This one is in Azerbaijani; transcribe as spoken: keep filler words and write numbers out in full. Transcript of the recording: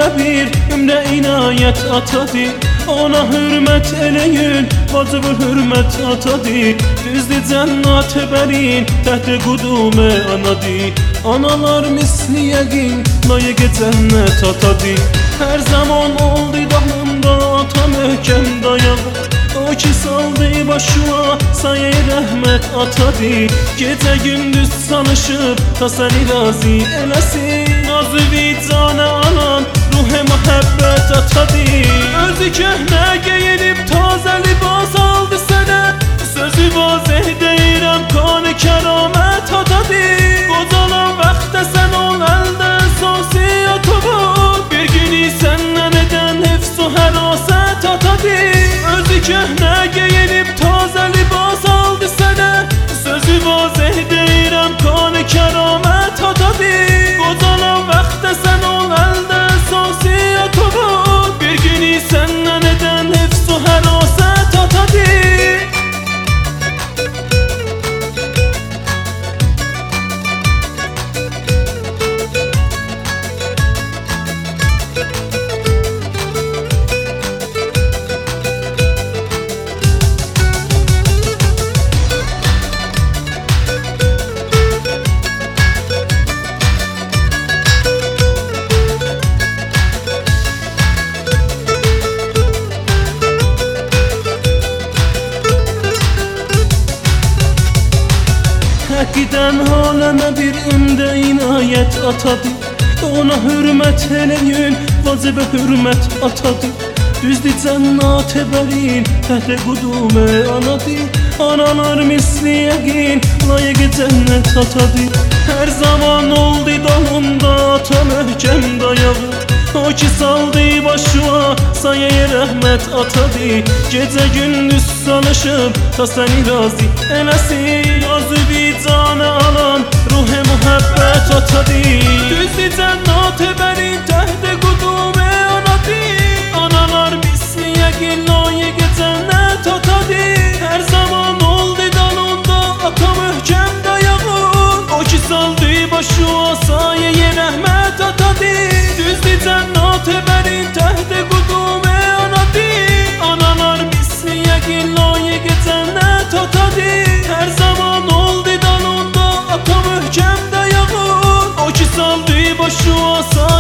aleme bir ömre inayet atadı. Ona hürmet eleyin, vacib hürmet atadı. Düzdü cennet berin, tahte kudume anadı. Analar misli yegin, layık cennet atadı. Her zaman oldu dalımda ata möhkem dayalı. O ki saldı başıma sayı rahmet atadı. Gece gündüz çalışıp ta seni razı eləsin. Nazı vicdanı alan ruhe muhabbet atadı. Özü köhnə geyinib taze libas aldı sənə. Sözü vazih deyirəm kanı kəramət atadı. Qocalan vaxtda sən ol əldən sosiyyat var. Bir günü səndən edən hifz u hərasət atadı. Özü köhnə geyinib taze libas aldı sənə. Sözü vazih deyirəm kanı kəramət atadı. Qocalan vaxtda sən ol əldən sosiyyat var. Bir günü səndən edən hifz u hərasət atadı. Hakikaten haleme bir ömde inayet atadı. Ona hürmet eleyin, vacib hürmet atadı. Düzdü cennet berin, tahte kudume anadı. Analar misli yegin, layık cennet atadı. Her zaman oldu dalımda ata möhkem dayalı. O ki saldı başıma sayı rahmet atadı. Gece gündüz çalışıp ta seni razı eləsin. Nazı vicdanı alan ruhe muhabbet atadı. Düzdü cennet berin tahte kudume anadı. Analar misli yegin layık cennet atadı. Her zaman oldu dalında ata möhkem dayalı. O ki saldı başıma sayı rahmet atadı. Düzdü cennet berin tahte kudume anadı. Analar misli yegin layık cennet atadı. Her zaman oldu dalında ata möhkem dayalı. O ki saldı başıma sayı